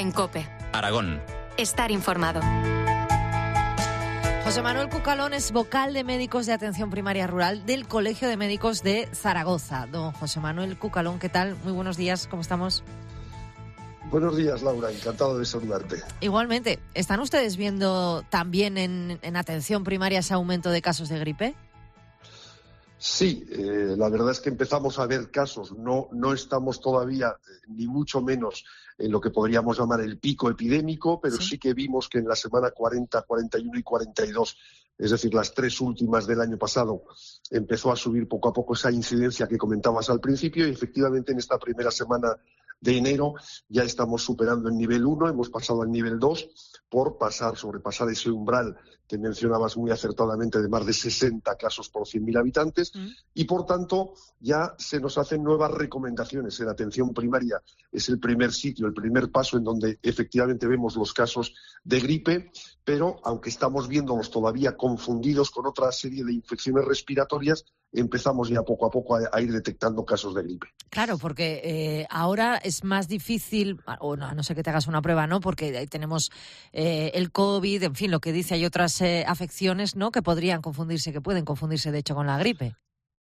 En COPE. Aragón. Estar informado. José Manuel Cucalón es vocal de médicos de atención primaria rural del Colegio de Médicos de Zaragoza. Don José Manuel Cucalón, ¿qué tal? Muy buenos días, ¿cómo estamos? Buenos días, Laura, encantado de saludarte. Igualmente, ¿están ustedes viendo también en atención primaria ese aumento de casos de gripe? Sí, la verdad es que empezamos a ver casos, no estamos todavía, ni mucho menos, en lo que podríamos llamar el pico epidémico, pero sí que vimos que en la semana 40, 41 y 42, es decir, las tres últimas del año pasado, empezó a subir poco a poco esa incidencia que comentabas al principio y efectivamente en esta primera semana de enero ya estamos superando el nivel 1, hemos pasado al nivel 2 por sobrepasar ese umbral que mencionabas muy acertadamente de más de 60 casos por 100.000 habitantes y por tanto ya se nos hacen nuevas recomendaciones. En atención primaria es el primer sitio, el primer paso en donde efectivamente vemos los casos de gripe, pero aunque estamos viéndolos todavía confundidos con otra serie de infecciones respiratorias, empezamos ya poco a poco a ir detectando casos de gripe. Claro, porque ahora es más difícil, o no sé que te hagas una prueba, ¿no? Porque ahí tenemos el COVID, en fin, lo que dice, hay otras afecciones, ¿no? Que pueden confundirse de hecho con la gripe.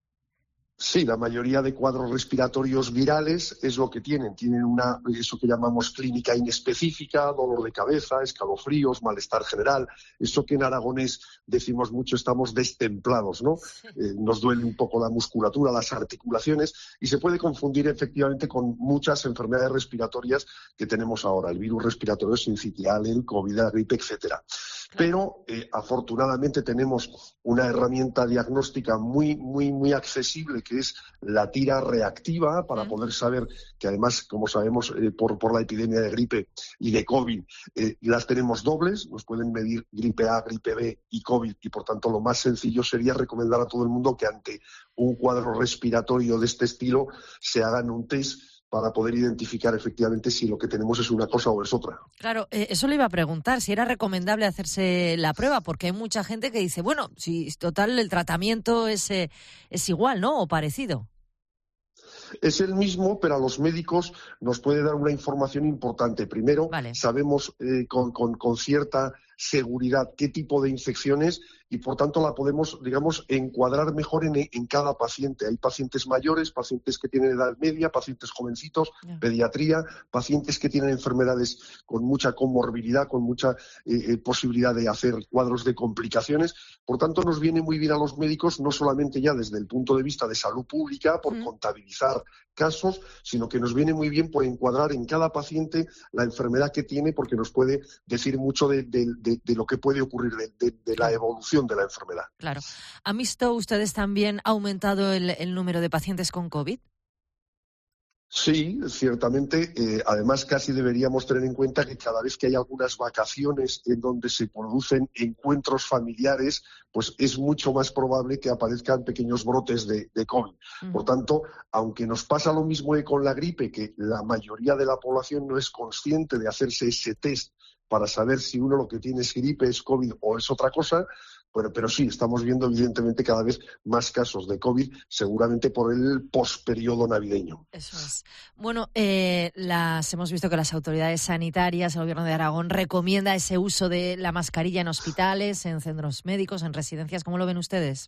Sí, la mayoría de cuadros respiratorios virales es lo que tienen eso que llamamos clínica inespecífica, dolor de cabeza, escalofríos, malestar general, eso que en aragonés decimos mucho, estamos destemplados, ¿no? Nos duele un poco la musculatura, las articulaciones y se puede confundir efectivamente con muchas enfermedades respiratorias que tenemos ahora, el virus respiratorio sincitial, el COVID, la gripe, etcétera. Pero afortunadamente tenemos una herramienta diagnóstica muy, muy, muy accesible que es la tira reactiva para poder saber que además, como sabemos, por la epidemia de gripe y de COVID, las tenemos dobles, nos pueden medir gripe A, gripe B y COVID y por tanto lo más sencillo sería recomendar a todo el mundo que ante un cuadro respiratorio de este estilo se hagan un test para poder identificar efectivamente si lo que tenemos es una cosa o es otra. Claro, eso le iba a preguntar, si era recomendable hacerse la prueba, porque hay mucha gente que dice, bueno, si total el tratamiento es igual, ¿no? O parecido. Es el mismo, pero a los médicos nos puede dar una información importante. Primero, sabemos con cierta seguridad qué tipo de infección es y, por tanto, la podemos, digamos, encuadrar mejor en cada paciente. Hay pacientes mayores, pacientes que tienen edad media, pacientes jovencitos, pediatría, pacientes que tienen enfermedades con mucha comorbilidad, con mucha posibilidad de hacer cuadros de complicaciones. Por tanto, nos viene muy bien a los médicos, no solamente ya desde el punto de vista de salud pública, por contabilizar casos, sino que nos viene muy bien por encuadrar en cada paciente la enfermedad que tiene, porque nos puede decir mucho de lo que puede ocurrir, de la evolución de la enfermedad. Claro. ¿Han visto ustedes también aumentado el número de pacientes con COVID? Sí, ciertamente. Además, casi deberíamos tener en cuenta que cada vez que hay algunas vacaciones en donde se producen encuentros familiares, pues es mucho más probable que aparezcan pequeños brotes de COVID. Por tanto, aunque nos pasa lo mismo que con la gripe, que la mayoría de la población no es consciente de hacerse ese test para saber si uno lo que tiene es gripe, es COVID o es otra cosa, pero sí, estamos viendo evidentemente cada vez más casos de COVID, seguramente por el posperiodo navideño. Eso es. Bueno, hemos visto que las autoridades sanitarias, el Gobierno de Aragón, recomienda ese uso de la mascarilla en hospitales, en centros médicos, en residencias. ¿Cómo lo ven ustedes?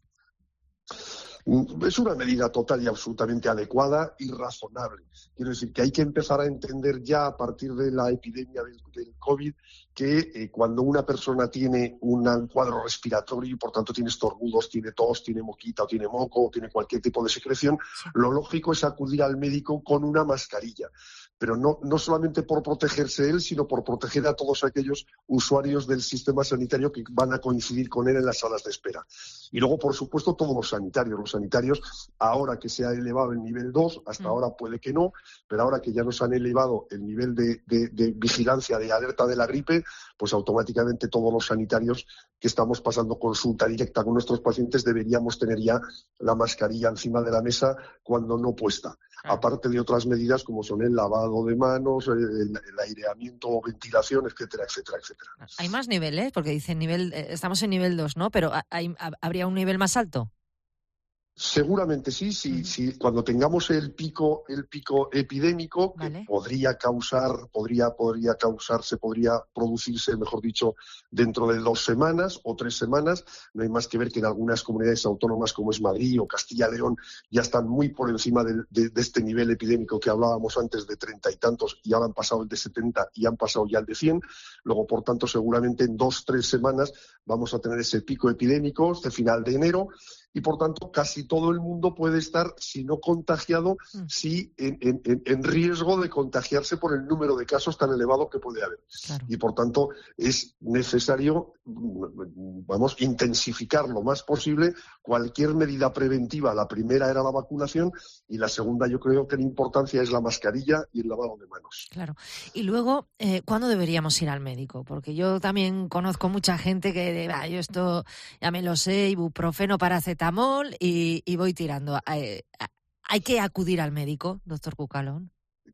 Es una medida total y absolutamente adecuada y razonable. Quiero decir que hay que empezar a entender ya a partir de la epidemia del COVID que cuando una persona tiene un cuadro respiratorio y por tanto tiene estornudos, tiene tos, tiene moquita o tiene moco o tiene cualquier tipo de secreción, lo lógico es acudir al médico con una mascarilla. Pero no solamente por protegerse él, sino por proteger a todos aquellos usuarios del sistema sanitario que van a coincidir con él en las salas de espera. Y luego, por supuesto, todos los sanitarios. Los sanitarios, ahora que se ha elevado el nivel 2, hasta ahora puede que no, pero ahora que ya nos han elevado el nivel de vigilancia, de alerta de la gripe, pues automáticamente todos los sanitarios que estamos pasando consulta directa con nuestros pacientes deberíamos tener ya la mascarilla encima de la mesa cuando no puesta. Aparte de otras medidas como son el lavado de manos, el aireamiento o ventilación, etcétera, etcétera, etcétera. Hay más niveles, porque dicen estamos en nivel 2, ¿no? Pero ¿habría un nivel más alto? Seguramente sí, cuando tengamos el pico epidémico, que vale, podría producirse, mejor dicho, dentro de 2 semanas o 3 semanas. No hay más que ver que en algunas comunidades autónomas como es Madrid o Castilla y León ya están muy por encima de este nivel epidémico que hablábamos antes de 30 y tantos, y ahora han pasado el de 70 y han pasado ya el de 100. Luego, por tanto, seguramente en 2-3 semanas vamos a tener ese pico epidémico de final de enero. Y, por tanto, casi todo el mundo puede estar, si no contagiado, sí en riesgo de contagiarse por el número de casos tan elevado que puede haber. claro. Y, por tanto, es necesario, intensificar lo más posible cualquier medida preventiva. La primera era la vacunación y la segunda, yo creo que la importancia es la mascarilla y el lavado de manos. Claro. Y luego, ¿cuándo deberíamos ir al médico? Porque yo también conozco mucha gente que, yo esto ya me lo sé, ibuprofeno, paracetamol y voy tirando. ¿Hay que acudir al médico, doctor Cucalón?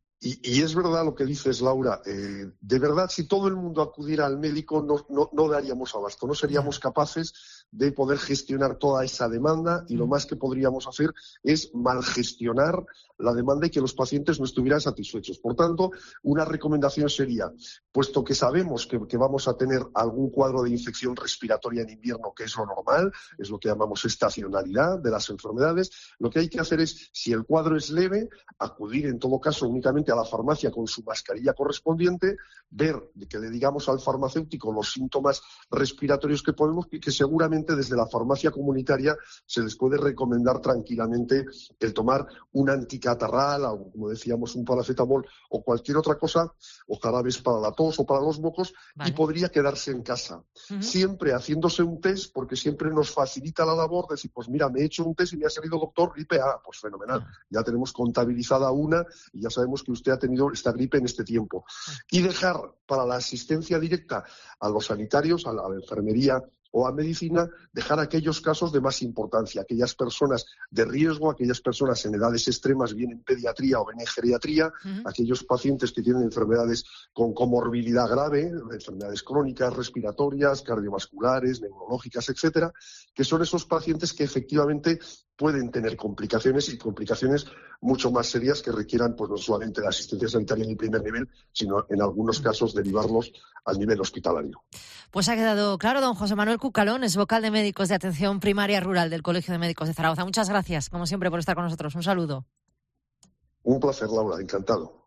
Y es verdad lo que dices, Laura. De verdad, si todo el mundo acudiera al médico, no daríamos abasto, no seríamos capaces de poder gestionar toda esa demanda, y lo más que podríamos hacer es malgestionar la demanda y que los pacientes no estuvieran satisfechos. Por tanto, una recomendación sería, puesto que sabemos que vamos a tener algún cuadro de infección respiratoria en invierno, que es lo normal, es lo que llamamos estacionalidad de las enfermedades, lo que hay que hacer es, si el cuadro es leve, acudir en todo caso únicamente a la farmacia con su mascarilla correspondiente, ver que le digamos al farmacéutico los síntomas respiratorios que podemos, y que seguramente desde la farmacia comunitaria se les puede recomendar tranquilamente el tomar un anticatarral, o, como decíamos, un paracetamol o cualquier otra cosa, o jarabes para la tos o para los mocos, y podría quedarse en casa. Siempre haciéndose un test, porque siempre nos facilita la labor de decir, pues mira, me he hecho un test y me ha salido, doctor, gripe A, pues fenomenal. Ya tenemos contabilizada una y ya sabemos que usted ha tenido esta gripe en este tiempo. Y dejar para la asistencia directa a los sanitarios, a la enfermería o a medicina, dejar aquellos casos de más importancia, aquellas personas de riesgo, aquellas personas en edades extremas, bien en pediatría o bien en geriatría, aquellos pacientes que tienen enfermedades con comorbilidad grave, enfermedades crónicas, respiratorias, cardiovasculares, neurológicas, etcétera, que son esos pacientes que efectivamente pueden tener complicaciones, y complicaciones mucho más serias que requieran, pues no solamente la asistencia sanitaria en el primer nivel, sino en algunos casos derivarlos al nivel hospitalario. Pues ha quedado claro. Don José Manuel Cucalón es vocal de médicos de atención primaria rural del Colegio de Médicos de Zaragoza. Muchas gracias, como siempre, por estar con nosotros. Un saludo. Un placer, Laura, encantado.